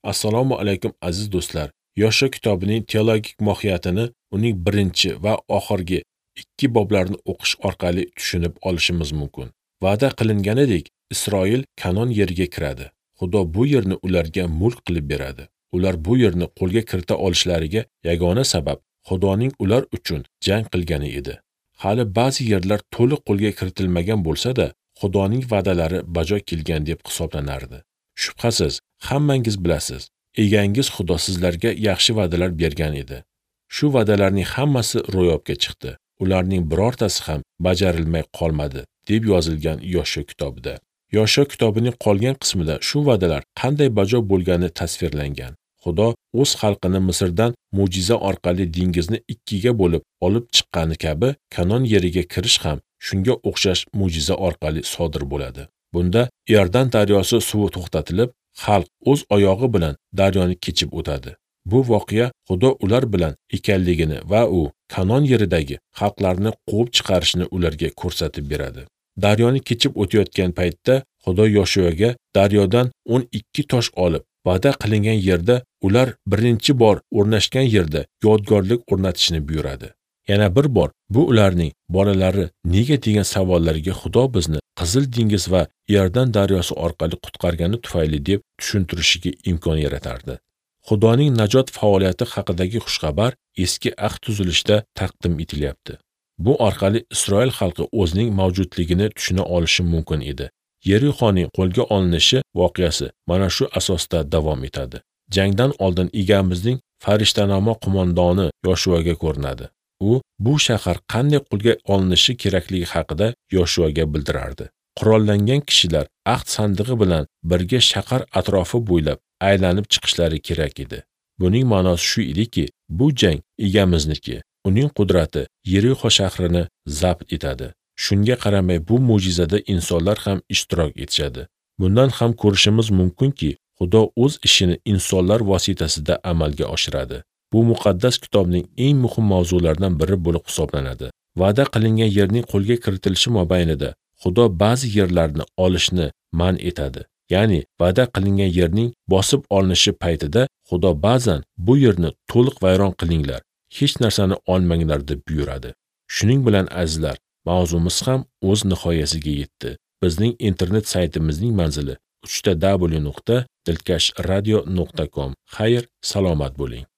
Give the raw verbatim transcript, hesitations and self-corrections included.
Assalomu alaykum aziz do'stlar. Yoshlar kitobining teologik mohiyatini uning birinchi va oxirgi ikki boblarini o'qish orqali tushunib olishimiz mumkin. Va'da qilinganidek, Isroil Kanon yeriga kiradi. Xudo bu yerni ularga mulk qilib beradi. Ular bu yerni qo'lga kirita olishlariga yagona sabab Xudoning ular uchun jang qilgani edi. Hali ba'zi yerlar to'liq qo'lga kiritilmagan bo'lsa-da, Xudoning va'dalari bajo kelgan deb hisoblanardi. Shubhasiz, hammangiz bilasiz, egangiz Xudo sizlarga yaxshi va'dalar bergan edi. Shu va'dalarning hammasi ro'yobga chiqdi. Ularning birortasi ham bajarilmay qolmadi, deb yozilgan Yoshlar kitobida. Yoshlar kitobining qolgan qismida shu va'dalar qanday bajo bo'lgani tasvirlangan. Xudo o'z xalqini Misrdan mo'jiza orqali dengizni ikkiga bo'lib olib chiqqani kabi Kanon yeriga kirish ham shunga o'xshash mo'jiza orqali sodir bo'ladi. Bunda Iordan daryosi suvi to'xtatilib, xalq o'z oyog'i bilan daryoni kechib o'tadi. Bu voqea Xudo ular bilan ekanligini va u Kanon yeridagi xalqlarni quvib chiqarishni ularga ko'rsatib beradi. Daryoni kechib o'tayotgan paytda Xudo Yoshuaga daryodan o'n ikki tosh olib, va'da qilingan yerda ular birinchi bor o'rnashgan yerda yodgorlik o'rnatishni buyuradi. Yana bir bor bu ularning bolalari nega degan savollariga Xudo bizni Qizil dengiz va Iordan daryosi orqali qutqargani tufayli deb tushuntirishiga imkon yaratardi. Xudoning najot faoliyati haqidagi xushxabar eski ahd tuzilishida taqdim etilyapti. Bu orqali Isroil xalqi o'zining mavjudligini tushuna olishi mumkin edi. Yerixoning qo'lga olinishi voqeasi mana shu asosda davom etadi. Jangdan oldin egamizning farishtanamo qo'mondoni Yoshuaga ko'rinadi. U bu shahar qanday qo'lga olinishi kerakligi haqida Yoshuaga bildirardi. Qurollangan kishilar ahd sandig'i bilan birga shahar atrofi bo'ylab aylanib chiqishlari kerak edi. Buning ma'nosi shu ediki, bu jang egamizniki. Uning qudrati Yerixo shahrini zabt etadi. Shunga qaramay bu mo'jizada insonlar ham ishtirok etishadi. Bundan ham ko'rishimiz mumkinki, Xudo o'z ishini insonlar vositasida amalga oshiradi. Bu muqaddas kitobning eng muhim mavzularidan biri bo'lib hisoblanadi. Va'da qilingan yerning qo'lga kiritilishi mobaynida Xudo ba'zi yerlarni olishni man etadi. Ya'ni va'da qilingan yerning bosib olinishi paytida Xudo ba'zan bu yerni to'liq vayron qilinglar, hech narsani olmanglar deb buyuradi. Shuning bilan azizlar, mavzumiz ham o'z nihoyasiga yetdi. Bizning internet saytimizning manzili uch w nuqta dilkash radio nuqta com. Xayr, salomat bo'ling.